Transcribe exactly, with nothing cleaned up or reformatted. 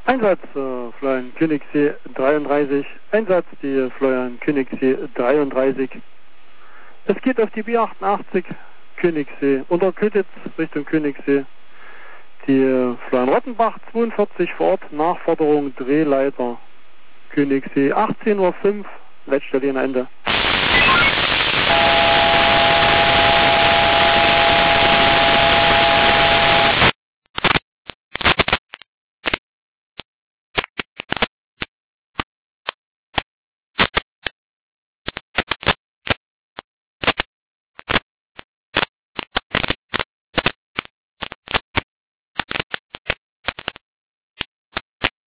Einsatz, äh, Florian Königssee dreiunddreißig. Einsatz, die Florian Königssee dreiunddreißig. Es geht auf die B achtundachtzig, Königssee, unter Kötitz Richtung Königssee. Die äh, Florian Rottenbach zweiundvierzig vor Ort, Nachforderung Drehleiter Königssee, achtzehn Uhr fünf, Leitstelle Ende.